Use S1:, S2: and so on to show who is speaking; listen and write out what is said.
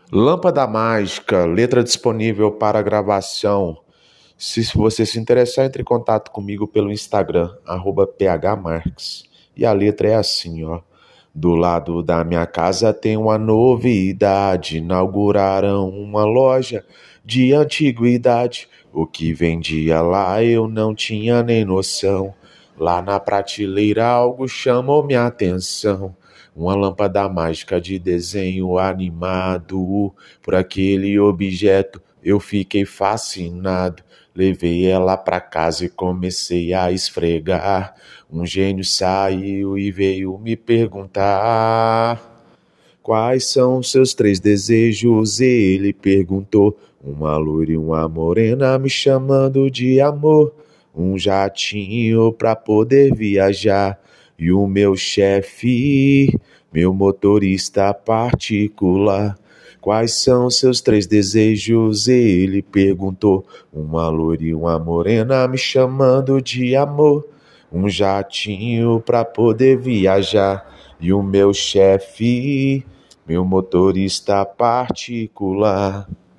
S1: Lâmpada Mágica, letra disponível para gravação. Se você se interessar, entre em contato comigo pelo Instagram, @phmarques. E a letra é assim, ó. Do lado da minha casa tem uma novidade. Inauguraram uma loja de antiguidade. O que vendia lá eu não tinha nem noção. Lá na prateleira algo chamou minha atenção. Uma lâmpada mágica de desenho animado. Por aquele objeto eu fiquei fascinado. Levei ela pra casa e comecei a esfregar. Um gênio saiu e veio me perguntar: quais são os seus 3 desejos? Ele perguntou. Uma loira e uma morena me chamando de amor. Um jatinho pra poder viajar. E o meu chefe, meu motorista particular. Quais são seus 3 desejos? Ele perguntou. Uma loira e uma morena me chamando de amor. Um jatinho pra poder viajar. E o meu chefe, meu motorista particular.